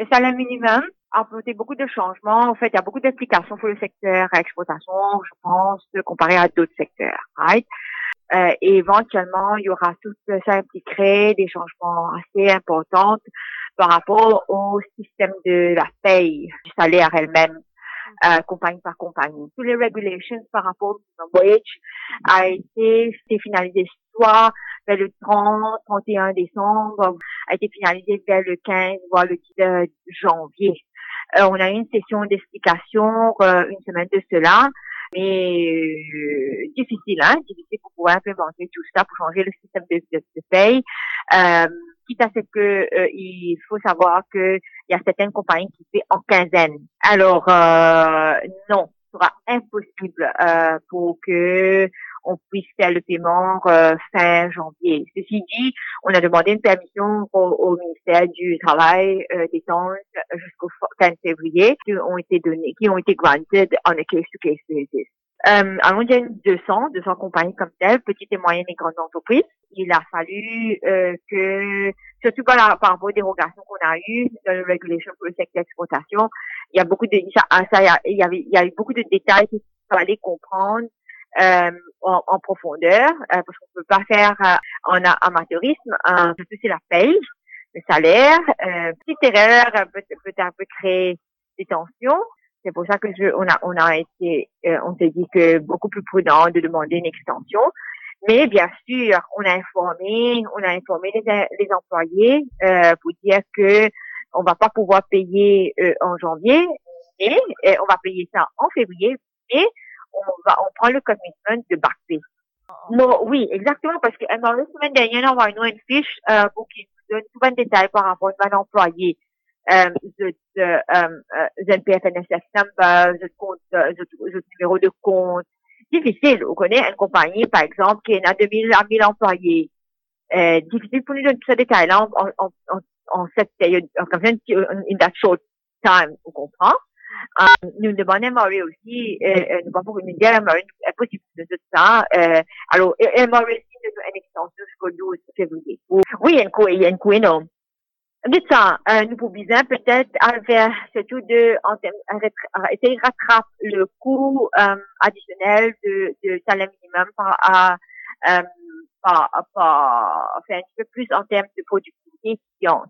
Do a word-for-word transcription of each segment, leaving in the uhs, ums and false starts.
Le salaire minimum a apporté beaucoup de changements. En fait, il y a beaucoup d'explications pour le secteur à exploitation, je pense, comparé à d'autres secteurs, right? Euh, et éventuellement, il y aura tout ça impliquerait des changements assez importants par rapport au système de la paye du salaire elle-même, euh, compagnie par compagnie. Tous les regulations par rapport au minimum wage a été, été finalisé soit vers le trente, trente et un décembre, a été finalisé vers le quinze, voire le dix janvier. Euh, on a eu une session d'explication euh, une semaine de cela, mais euh, difficile, hein, difficile pour pouvoir implémenter tout ça, pour changer le système de, de, de paye. Euh, quitte à ce que euh, il faut savoir que il y a certaines compagnies qui paient en quinzaine. Alors euh, non, ce sera impossible euh, pour que on puisse faire le paiement euh, fin janvier. Ceci dit, on a demandé une permission au, au ministère du Travail euh, d'étendre jusqu'au quinze février, qui ont été donnés, qui ont été granted on a case-to-case basis. Euh, à Mondial deux cents, deux cents compagnies comme telles, petites et moyennes et grandes entreprises, il a fallu euh, que, surtout par, la, par rapport aux dérogations qu'on a eues dans le regulation pour le secteur d'exploitation, il y a beaucoup de, ça, ça, il y avait, il y a eu beaucoup de détails qu'il fallait comprendre euh, en, en profondeur, euh, parce qu'on ne peut pas faire euh, en amateurisme, euh, surtout c'est la paye, le salaire. Euh, petite erreur peut, peut un peu créer des tensions. C'est pour ça que je, on a, on a été, euh, on s'est dit que beaucoup plus prudent de demander une extension. Mais bien sûr, on a informé, on a informé les, les employés euh, pour dire que on va pas pouvoir payer euh, en janvier, mais euh, on va payer ça en février, mais on va, on prend le commitment de back pay. Non, oui, exactement, parce que dans la semaine dernière, on va nous une fiche euh, pour qu'il nous donne tout un détail par rapport à un employé. Euh, de, de, euh, N P F N S S number, de compte, de, de numéro de compte. Difficile. On connaît une compagnie, par exemple, qui a deux mille à mille employés. Euh, difficile pour nous donner tout ce détail-là en, en, en, en cette période, en, in that short time, on comprend. Euh, nous demandons à Maury aussi, euh, nous avons une dire à Maury, impossible de tout ça. Euh, alors, et Maury aussi nous donne une extension jusqu'au douze février. Oui, il y a une couille, il y a une couille, non. De ça, euh, nous pouvons peut-être faire surtout de, en termes, essayer de rattraper le coût euh, additionnel de, de salaire minimum par, à, euh, par, par, faire un petit peu plus en termes de productivité efficiente.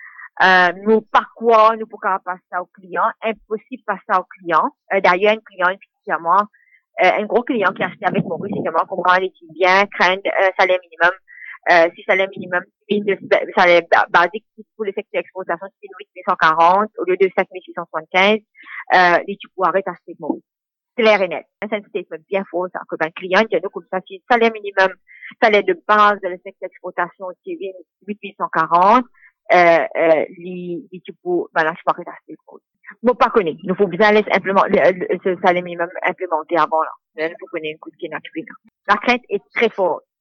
Euh, nous, par quoi nous pouvons passer ça au client? Impossible de passer ça au client. Euh, d'ailleurs, un client, effectivement, euh, un gros client qui a acheté avec Maurice, effectivement, comprend les bien, craindre euh, salaire minimum. Euh, si salaire minimum, salaire basique pour le secteur d'exploitation, c'est huit mille cent quarante au lieu de sept mille six cent soixante-quinze, euh, les tu pourras arrêter à ce moment. Clair et net. C'est un statement bien faux, ça, que ben, client, il y a comme ça, si salaire minimum, salaire de base de le secteur d'exploitation, c'est huit mille cent quarante, euh, euh, les, les tu pourras, ben là, je peux arrêter à ce moment. Bon, pas connu. Il nous faut bien laisser implémenter, ce salaire minimum implémenté avant, là. Il faut connaître une coup qui est naturel. La crainte est très forte.